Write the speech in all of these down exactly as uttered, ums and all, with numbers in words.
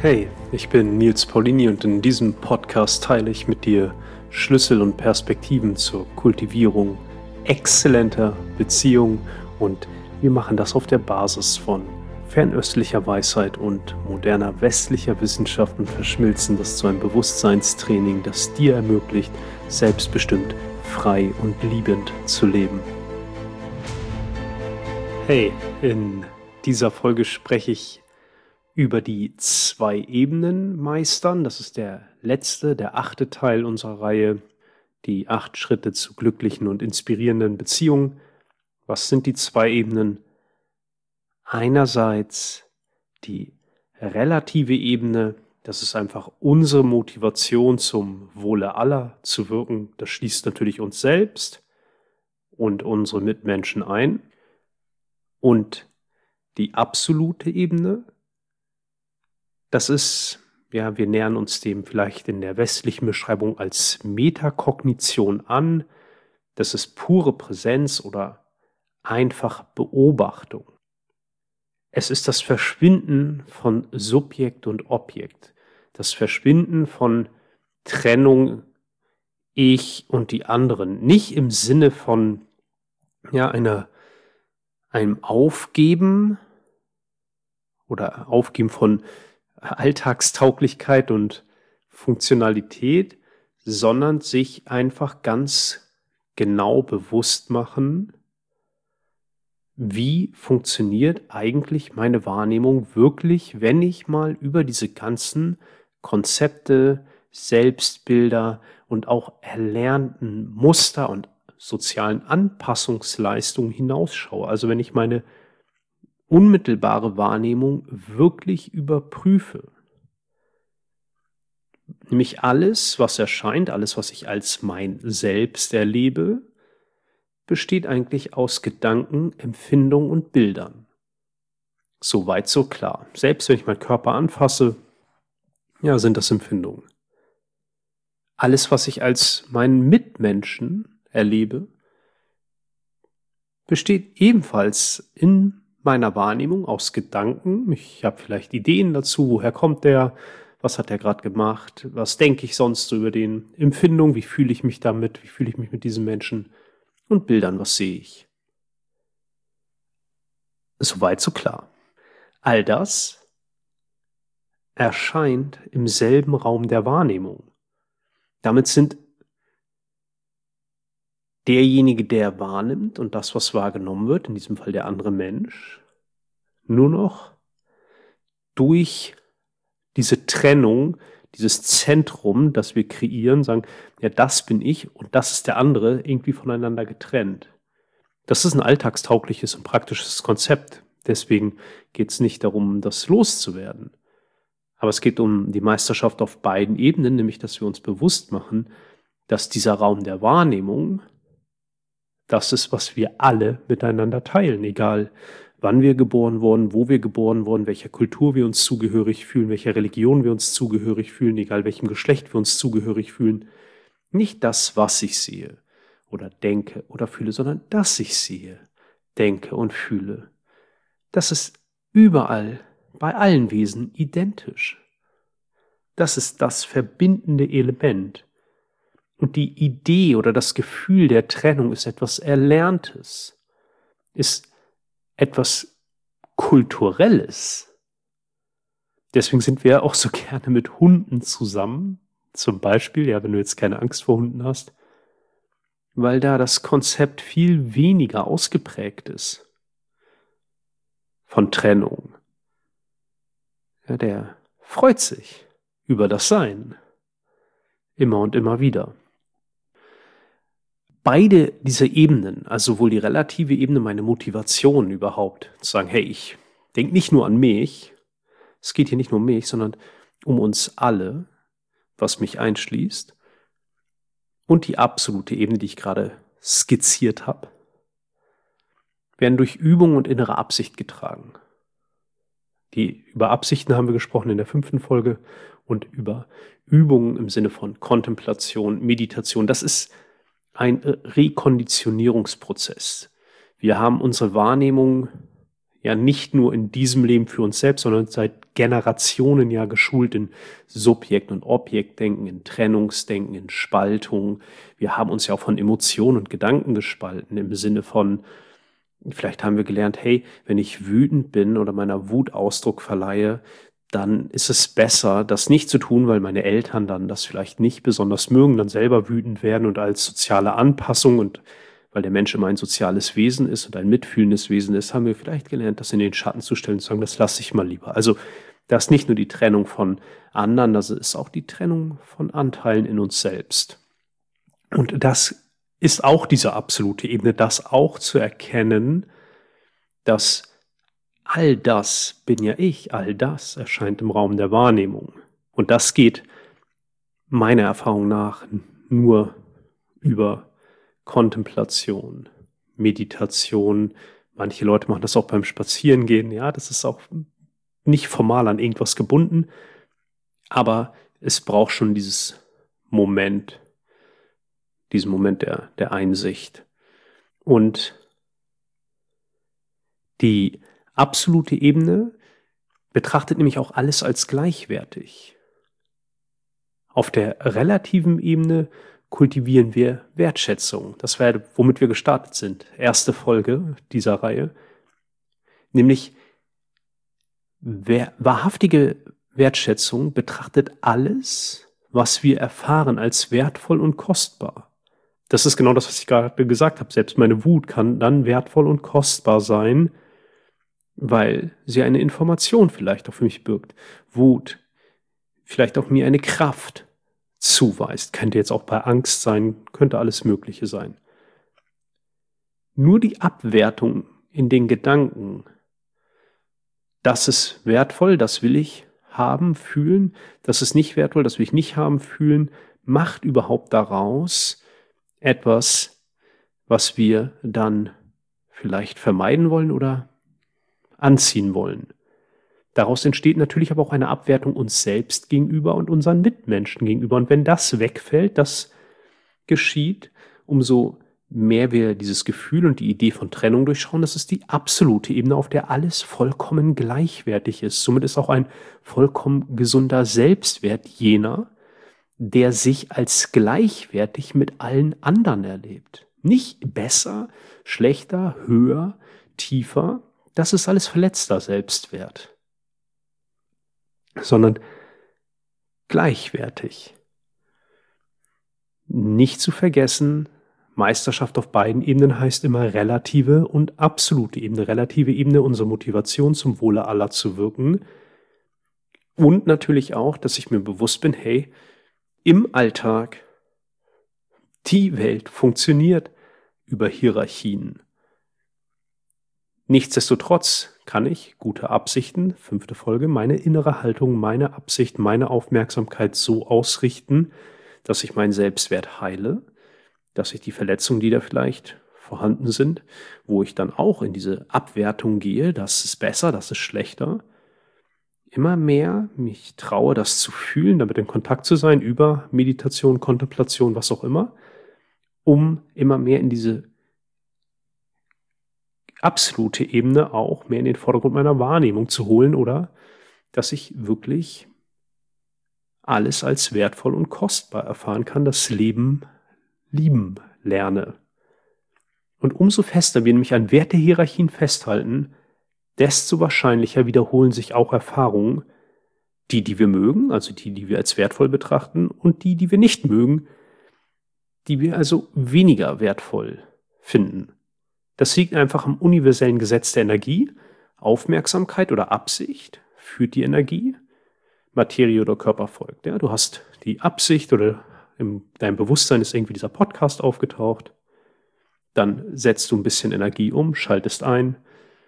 Hey, ich bin Nils Paulini und in diesem Podcast teile ich mit dir Schlüssel und Perspektiven zur Kultivierung exzellenter Beziehungen und wir machen das auf der Basis von fernöstlicher Weisheit und moderner westlicher Wissenschaft und verschmilzen das zu einem Bewusstseinstraining, das dir ermöglicht, selbstbestimmt, frei und liebend zu leben. Hey, in dieser Folge spreche ich über die zwei Ebenen meistern. Das ist der letzte, der achte Teil unserer Reihe, die acht Schritte zu glücklichen und inspirierenden Beziehungen. Was sind die zwei Ebenen? Einerseits die relative Ebene, das ist einfach unsere Motivation zum Wohle aller zu wirken. Das schließt natürlich uns selbst und unsere Mitmenschen ein. Und die absolute Ebene, das ist, ja, wir nähern uns dem vielleicht in der westlichen Beschreibung als Metakognition an. Das ist pure Präsenz oder einfach Beobachtung. Es ist das Verschwinden von Subjekt und Objekt. Das Verschwinden von Trennung, ich und die anderen. Nicht im Sinne von ja, einer, einem Aufgeben oder Aufgeben von Alltagstauglichkeit und Funktionalität, sondern sich einfach ganz genau bewusst machen, wie funktioniert eigentlich meine Wahrnehmung wirklich, wenn ich mal über diese ganzen Konzepte, Selbstbilder und auch erlernten Muster und sozialen Anpassungsleistungen hinausschaue. Also wenn ich meine unmittelbare Wahrnehmung wirklich überprüfe. Nämlich alles, was erscheint, alles, was ich als mein Selbst erlebe, besteht eigentlich aus Gedanken, Empfindungen und Bildern. Soweit so klar. Selbst wenn ich meinen Körper anfasse, ja, sind das Empfindungen. Alles, was ich als meinen Mitmenschen erlebe, besteht ebenfalls in meiner Wahrnehmung aus Gedanken. Ich habe vielleicht Ideen dazu, woher kommt der, was hat er gerade gemacht, was denke ich sonst so über den, Empfindung, wie fühle ich mich damit, wie fühle ich mich mit diesem Menschen und Bildern, was sehe ich. Soweit so klar. All das erscheint im selben Raum der Wahrnehmung. Damit sind derjenige, der wahrnimmt und das, was wahrgenommen wird, in diesem Fall der andere Mensch, nur noch durch diese Trennung, dieses Zentrum, das wir kreieren, sagen, ja, das bin ich und das ist der andere, irgendwie voneinander getrennt. Das ist ein alltagstaugliches und praktisches Konzept. Deswegen geht es nicht darum, das loszuwerden. Aber es geht um die Meisterschaft auf beiden Ebenen, nämlich, dass wir uns bewusst machen, dass dieser Raum der Wahrnehmung das ist, was wir alle miteinander teilen, egal wann wir geboren wurden, wo wir geboren wurden, welcher Kultur wir uns zugehörig fühlen, welcher Religion wir uns zugehörig fühlen, egal welchem Geschlecht wir uns zugehörig fühlen. Nicht das, was ich sehe oder denke oder fühle, sondern das ich sehe, denke und fühle. Das ist überall, bei allen Wesen identisch. Das ist das verbindende Element. Und die Idee oder das Gefühl der Trennung ist etwas Erlerntes, ist etwas Kulturelles. Deswegen sind wir ja auch so gerne mit Hunden zusammen, zum Beispiel, ja, wenn du jetzt keine Angst vor Hunden hast, weil da das Konzept viel weniger ausgeprägt ist von Trennung. Ja, der freut sich über das Sein, immer und immer wieder. Beide diese Ebenen, also sowohl die relative Ebene, meine Motivation überhaupt, zu sagen, hey, ich denke nicht nur an mich, es geht hier nicht nur um mich, sondern um uns alle, was mich einschließt, und die absolute Ebene, die ich gerade skizziert habe, werden durch Übung und innere Absicht getragen. Die über Absichten haben wir gesprochen in der fünften Folge und über Übungen im Sinne von Kontemplation, Meditation. Das ist ein Rekonditionierungsprozess. Wir haben unsere Wahrnehmung ja nicht nur in diesem Leben für uns selbst, sondern seit Generationen ja geschult in Subjekt- und Objektdenken, in Trennungsdenken, in Spaltung. Wir haben uns ja auch von Emotionen und Gedanken gespalten im Sinne von, vielleicht haben wir gelernt, hey, wenn ich wütend bin oder meiner Wut Ausdruck verleihe, dann ist es besser, das nicht zu tun, weil meine Eltern dann das vielleicht nicht besonders mögen, dann selber wütend werden und als soziale Anpassung und weil der Mensch immer ein soziales Wesen ist und ein mitfühlendes Wesen ist, haben wir vielleicht gelernt, das in den Schatten zu stellen und zu sagen, das lasse ich mal lieber. Also das ist nicht nur die Trennung von anderen, das ist auch die Trennung von Anteilen in uns selbst. Und das ist auch diese absolute Ebene, das auch zu erkennen, dass all das bin ja ich, all das erscheint im Raum der Wahrnehmung. Und das geht meiner Erfahrung nach nur über Kontemplation, Meditation. Manche Leute machen das auch beim Spazierengehen. Ja, das ist auch nicht formal an irgendwas gebunden, aber es braucht schon dieses Moment, diesen Moment der, der Einsicht. Und die absolute Ebene betrachtet nämlich auch alles als gleichwertig. Auf der relativen Ebene kultivieren wir Wertschätzung. Das wäre, womit wir gestartet sind. Erste Folge dieser Reihe. Nämlich wahrhaftige Wertschätzung betrachtet alles, was wir erfahren, als wertvoll und kostbar. Das ist genau das, was ich gerade gesagt habe. Selbst meine Wut kann dann wertvoll und kostbar sein, weil sie eine Information vielleicht auch für mich birgt. Wut vielleicht auch mir eine Kraft zuweist. Könnte jetzt auch bei Angst sein, könnte alles Mögliche sein. Nur die Abwertung in den Gedanken, das ist wertvoll, das will ich haben, fühlen, das ist nicht wertvoll, das will ich nicht haben, fühlen, macht überhaupt daraus etwas, was wir dann vielleicht vermeiden wollen oder anziehen wollen. Daraus entsteht natürlich aber auch eine Abwertung uns selbst gegenüber und unseren Mitmenschen gegenüber. Und wenn das wegfällt, das geschieht, umso mehr wir dieses Gefühl und die Idee von Trennung durchschauen, das ist die absolute Ebene, auf der alles vollkommen gleichwertig ist. Somit ist auch ein vollkommen gesunder Selbstwert jener, der sich als gleichwertig mit allen anderen erlebt. Nicht besser, schlechter, höher, tiefer. Das ist alles verletzter Selbstwert, sondern gleichwertig. Nicht zu vergessen, Meisterschaft auf beiden Ebenen heißt immer relative und absolute Ebene. Relative Ebene, unsere Motivation zum Wohle aller zu wirken. Und natürlich auch, dass ich mir bewusst bin, hey, im Alltag, die Welt funktioniert über Hierarchien. Nichtsdestotrotz kann ich gute Absichten, fünfte Folge, meine innere Haltung, meine Absicht, meine Aufmerksamkeit so ausrichten, dass ich meinen Selbstwert heile, dass ich die Verletzungen, die da vielleicht vorhanden sind, wo ich dann auch in diese Abwertung gehe, das ist besser, das ist schlechter, immer mehr mich traue, das zu fühlen, damit in Kontakt zu sein, über Meditation, Kontemplation, was auch immer, um immer mehr in diese absolute Ebene auch mehr in den Vordergrund meiner Wahrnehmung zu holen oder dass ich wirklich alles als wertvoll und kostbar erfahren kann, das Leben lieben lerne. Und umso fester wir nämlich an Wertehierarchien festhalten, desto wahrscheinlicher wiederholen sich auch Erfahrungen, die, die wir mögen, also die, die wir als wertvoll betrachten und die, die wir nicht mögen, die wir also weniger wertvoll finden. Das liegt einfach am universellen Gesetz der Energie. Aufmerksamkeit oder Absicht führt die Energie. Materie oder Körper folgt. Ja, du hast die Absicht oder in deinem Bewusstsein ist irgendwie dieser Podcast aufgetaucht. Dann setzt du ein bisschen Energie um, schaltest ein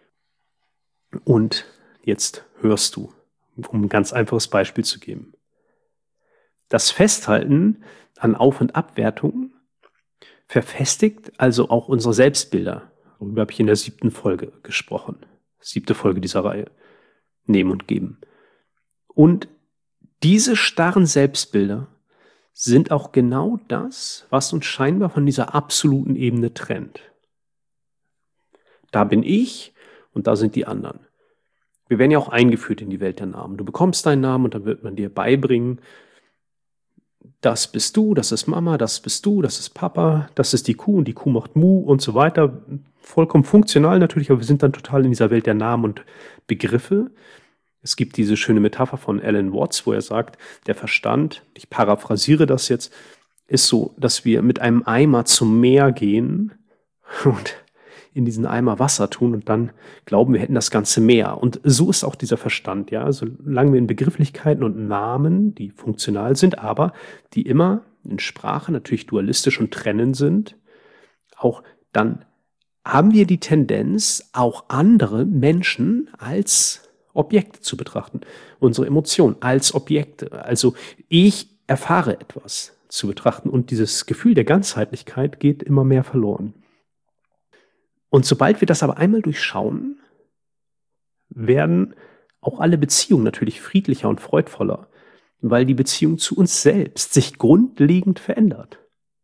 und jetzt hörst du, um ein ganz einfaches Beispiel zu geben. Das Festhalten an Auf- und Abwertungen verfestigt also auch unsere Selbstbilder. Darüber habe ich in der siebten Folge gesprochen. Siebte Folge dieser Reihe. Nehmen und geben. Und diese starren Selbstbilder sind auch genau das, was uns scheinbar von dieser absoluten Ebene trennt. Da bin ich und da sind die anderen. Wir werden ja auch eingeführt in die Welt der Namen. Du bekommst deinen Namen und dann wird man dir beibringen, das bist du, das ist Mama, das bist du, das ist Papa, das ist die Kuh und die Kuh macht Mu und so weiter. Vollkommen funktional natürlich, aber wir sind dann total in dieser Welt der Namen und Begriffe. Es gibt diese schöne Metapher von Alan Watts, wo er sagt, der Verstand, ich paraphrasiere das jetzt, ist so, dass wir mit einem Eimer zum Meer gehen und in diesen Eimer Wasser tun und dann glauben, wir hätten das ganze Meer. Und so ist auch dieser Verstand, ja. Solange wir in Begrifflichkeiten und Namen, die funktional sind, aber die immer in Sprache natürlich dualistisch und trennend sind, auch dann haben wir die Tendenz, auch andere Menschen als Objekte zu betrachten. Unsere Emotionen als Objekte. Also ich erfahre etwas zu betrachten und dieses Gefühl der Ganzheitlichkeit geht immer mehr verloren. Und sobald wir das aber einmal durchschauen, werden auch alle Beziehungen natürlich friedlicher und freudvoller, weil die Beziehung zu uns selbst sich grundlegend verändert.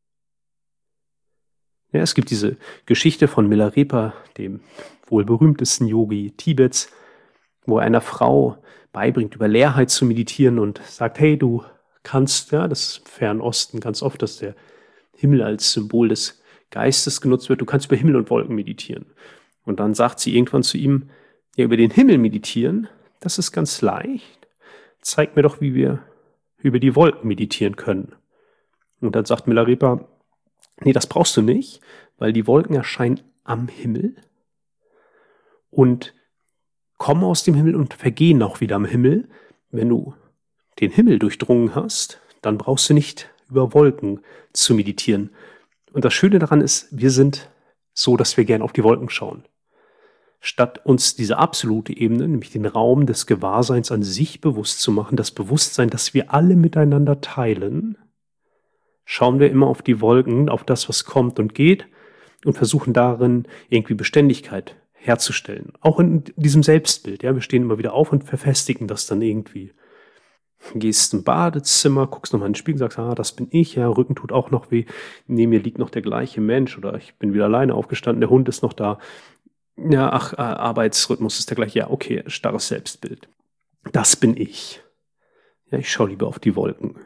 Ja, es gibt diese Geschichte von Milarepa, dem wohl berühmtesten Yogi Tibets, wo er einer Frau beibringt, über Leerheit zu meditieren und sagt, hey, du kannst, ja, das ist im Fernen Osten ganz oft, dass der Himmel als Symbol des Geistes genutzt wird, du kannst über Himmel und Wolken meditieren. Und dann sagt sie irgendwann zu ihm, ja, über den Himmel meditieren, das ist ganz leicht. Zeig mir doch, wie wir über die Wolken meditieren können. Und dann sagt Milarepa, nee, das brauchst du nicht, weil die Wolken erscheinen am Himmel und kommen aus dem Himmel und vergehen auch wieder am Himmel. Wenn du den Himmel durchdrungen hast, dann brauchst du nicht über Wolken zu meditieren. Und das Schöne daran ist, wir sind so, dass wir gern auf die Wolken schauen. Statt uns diese absolute Ebene, nämlich den Raum des Gewahrseins an sich bewusst zu machen, das Bewusstsein, das wir alle miteinander teilen, schauen wir immer auf die Wolken, auf das, was kommt und geht und versuchen darin irgendwie Beständigkeit herzustellen. Auch in diesem Selbstbild. Ja, wir stehen immer wieder auf und verfestigen das dann irgendwie. Gehst im Badezimmer, guckst nochmal in den Spiegel, sagst, ah, das bin ich, ja, Rücken tut auch noch weh, neben mir liegt noch der gleiche Mensch oder ich bin wieder alleine aufgestanden, der Hund ist noch da. Ja, ach, äh, Arbeitsrhythmus ist der gleiche, ja, okay, starres Selbstbild. Das bin ich. Ja, ich schaue lieber auf die Wolken.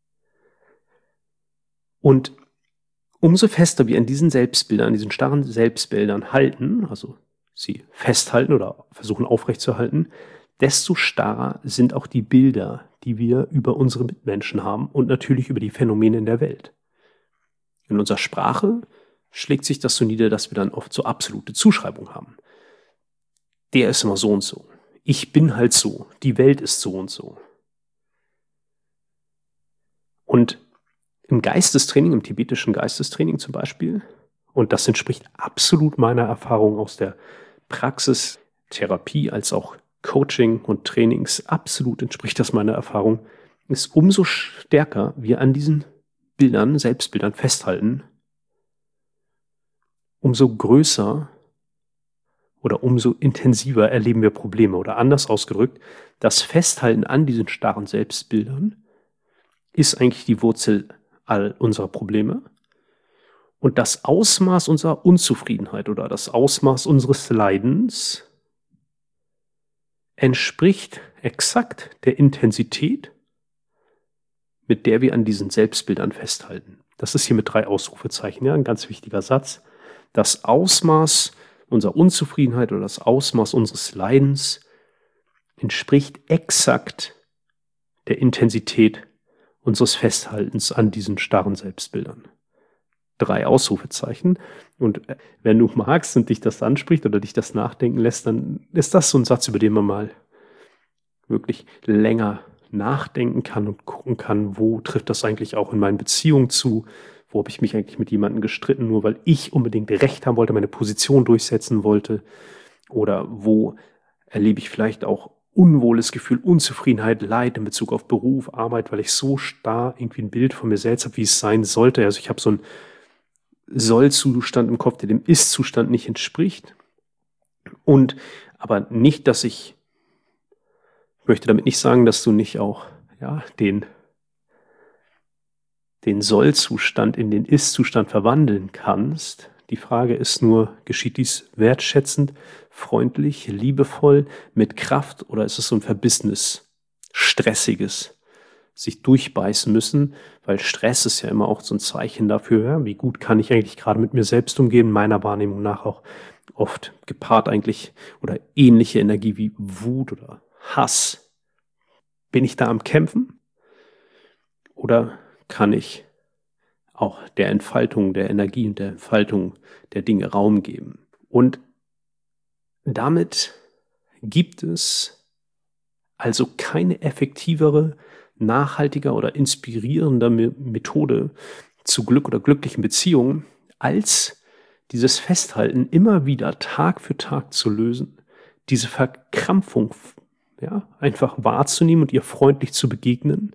Und umso fester wir an diesen Selbstbildern, an diesen starren Selbstbildern halten, also sie festhalten oder versuchen aufrechtzuerhalten, desto starrer sind auch die Bilder, die wir über unsere Mitmenschen haben und natürlich über die Phänomene in der Welt. In unserer Sprache schlägt sich das so nieder, dass wir dann oft so absolute Zuschreibungen haben. Der ist immer so und so. Ich bin halt so. Die Welt ist so und so. Und im Geistestraining, im tibetischen Geistestraining zum Beispiel, und das entspricht absolut meiner Erfahrung aus der Praxis, Therapie als auch Coaching und Trainings, absolut entspricht das meiner Erfahrung, ist umso stärker wir an diesen Bildern, Selbstbildern festhalten, umso größer oder umso intensiver erleben wir Probleme. Oder anders ausgedrückt, das Festhalten an diesen starren Selbstbildern ist eigentlich die Wurzel all unserer Probleme. Und das Ausmaß unserer Unzufriedenheit oder das Ausmaß unseres Leidens entspricht exakt der Intensität, mit der wir an diesen Selbstbildern festhalten. Das ist hier mit drei Ausrufezeichen, ja, ein ganz wichtiger Satz. Das Ausmaß unserer Unzufriedenheit oder das Ausmaß unseres Leidens entspricht exakt der Intensität unseres Festhaltens an diesen starren Selbstbildern. Drei Ausrufezeichen. Und wenn du magst und dich das anspricht oder dich das nachdenken lässt, dann ist das so ein Satz, über den man mal wirklich länger nachdenken kann und gucken kann, wo trifft das eigentlich auch in meinen Beziehungen zu, wo habe ich mich eigentlich mit jemandem gestritten, nur weil ich unbedingt Recht haben wollte, meine Position durchsetzen wollte, oder wo erlebe ich vielleicht auch unwohles Gefühl, Unzufriedenheit, Leid in Bezug auf Beruf, Arbeit, weil ich so starr irgendwie ein Bild von mir selbst habe, wie es sein sollte. Also ich habe so einen Soll-Zustand im Kopf, der dem Ist-Zustand nicht entspricht. Und aber nicht, dass ich, ich möchte damit nicht sagen, dass du nicht auch ja, den, den Soll-Zustand in den Ist-Zustand verwandeln kannst. Die Frage ist nur, geschieht dies wertschätzend, freundlich, liebevoll, mit Kraft oder ist es so ein verbissenes, stressiges, sich durchbeißen müssen, weil Stress ist ja immer auch so ein Zeichen dafür, ja, wie gut kann ich eigentlich gerade mit mir selbst umgehen, meiner Wahrnehmung nach auch oft gepaart eigentlich oder ähnliche Energie wie Wut oder Hass. Bin ich da am Kämpfen oder kann ich auch der Entfaltung der Energie und der Entfaltung der Dinge Raum geben? Und damit gibt es also keine effektivere, nachhaltiger oder inspirierender Methode zu Glück oder glücklichen Beziehungen, als dieses Festhalten immer wieder Tag für Tag zu lösen, diese Verkrampfung, ja, einfach wahrzunehmen und ihr freundlich zu begegnen.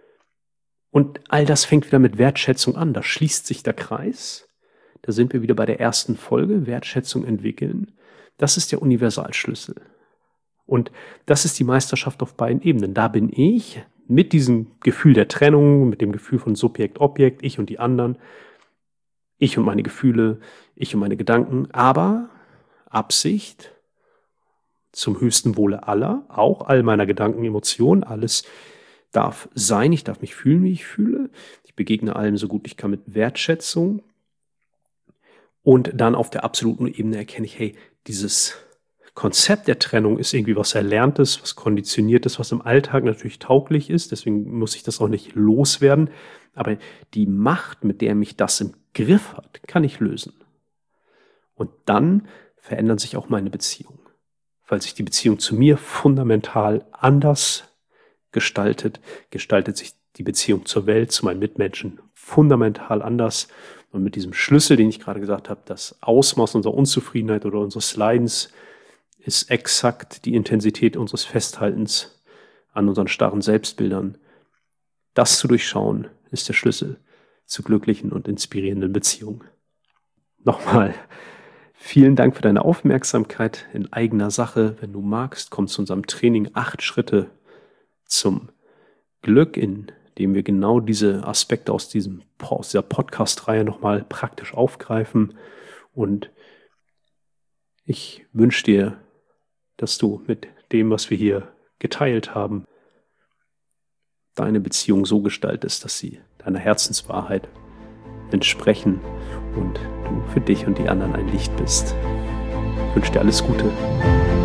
Und all das fängt wieder mit Wertschätzung an. Da schließt sich der Kreis. Da sind wir wieder bei der ersten Folge, Wertschätzung entwickeln. Das ist der Universalschlüssel. Und das ist die Meisterschaft auf beiden Ebenen. Da bin ich mit diesem Gefühl der Trennung, mit dem Gefühl von Subjekt, Objekt, ich und die anderen, ich und meine Gefühle, ich und meine Gedanken, aber Absicht zum höchsten Wohle aller, auch all meiner Gedanken, Emotionen, alles darf sein, ich darf mich fühlen, wie ich fühle. Ich begegne allem so gut ich kann mit Wertschätzung. Und dann auf der absoluten Ebene erkenne ich, hey, dieses Konzept der Trennung ist irgendwie was Erlerntes, was Konditioniertes, was im Alltag natürlich tauglich ist. Deswegen muss ich das auch nicht loswerden. Aber die Macht, mit der mich das im Griff hat, kann ich lösen. Und dann verändern sich auch meine Beziehungen. Weil sich die Beziehung zu mir fundamental anders gestaltet, gestaltet sich die Beziehung zur Welt, zu meinen Mitmenschen fundamental anders. Und mit diesem Schlüssel, den ich gerade gesagt habe, das Ausmaß unserer Unzufriedenheit oder unseres Leidens ist exakt die Intensität unseres Festhaltens an unseren starren Selbstbildern. Das zu durchschauen, ist der Schlüssel zu glücklichen und inspirierenden Beziehungen. Nochmal, vielen Dank für deine Aufmerksamkeit in eigener Sache. Wenn du magst, komm zu unserem Training acht Schritte zum Glück, in dem wir genau diese Aspekte aus, diesem, aus dieser Podcast-Reihe nochmal praktisch aufgreifen. Und ich wünsche dir, dass du mit dem, was wir hier geteilt haben, deine Beziehung so gestaltest, dass sie deiner Herzenswahrheit entsprechen und du für dich und die anderen ein Licht bist. Ich wünsche dir alles Gute.